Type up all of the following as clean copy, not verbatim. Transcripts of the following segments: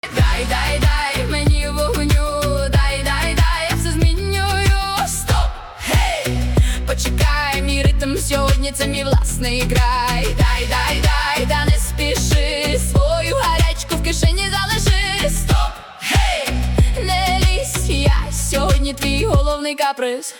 Дай мені вогню, дай, я все змінюю. Стоп, гей, почекай, мій ритм сьогодні це мій власний край. Дай, та не спіши, свою гарячку в кишені залиши. Стоп, гей, не лізь, я сьогодні твій головний каприз.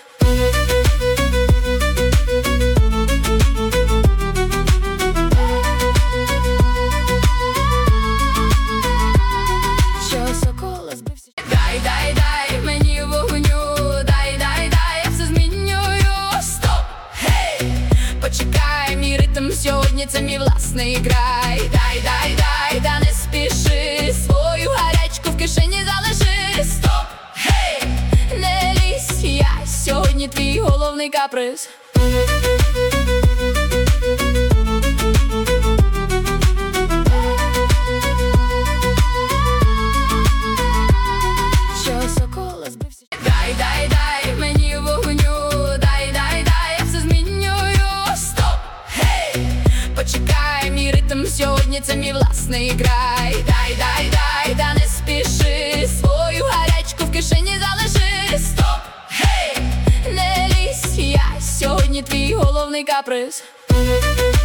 Дай мені вогню, дай, я все змінюю. Стоп, гей, почекай, мій ритм сьогодні це мій власний край. Дай, та не спіши, свою гарячку в кишені залиши. Стоп, гей, не лізь, я сьогодні твій головний каприз. Дай мені вогню, дай, я все змінюю. Стоп, гей, почекай, мій ритм сьогодні це мій власний край. Дай, та не спіши, свою гарячку в кишені залиши. Стоп, гей, не лізь, я сьогодні твій головний каприз.